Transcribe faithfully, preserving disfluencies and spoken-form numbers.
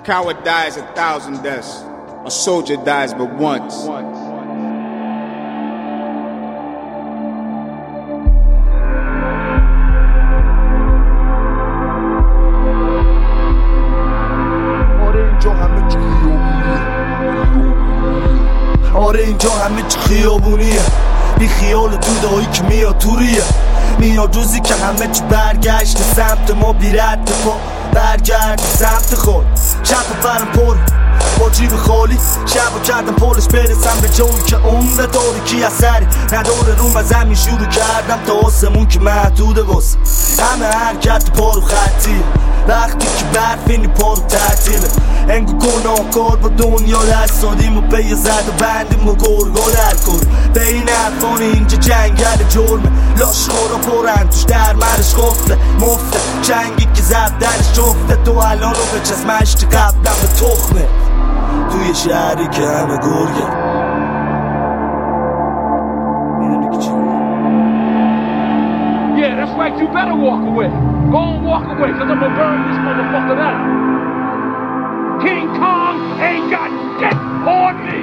coward dies a thousand deaths. A soldier dies but once. آره اینجا همه چی خیابونیه، بی خیال دودایی که میاد توریه. میاد روزی که همه چی برگشت سمت ما، بی رد پا برگرد سمت خود. شب برم پر با جیب خالی، شب کردم پولش برسم به جایی که عمر تاریکی اثری نداره روم. از همین شروع کردم تا آسمون که محدوده واسه همه حرکت پارو خطیه. وقتی که برفینی پارو تعطیله، انگو گناهکار با دنیا دستادیم و پی زد و بندیم و گرگا در کن. بین افغان اینجا جنگل جرمه، لاشخورا پرن توش در مرش خفته مفته. جنگی که زد درش جفته، تو الان رو به چسمشت قبلم به تخمه. توی شهری که همه گرگه، میدونی که چی؟ Yeah, that's right, you better walk away. Go and walk away, cause I'm gonna burn this motherfucker down. King Kong ain't got shit on me.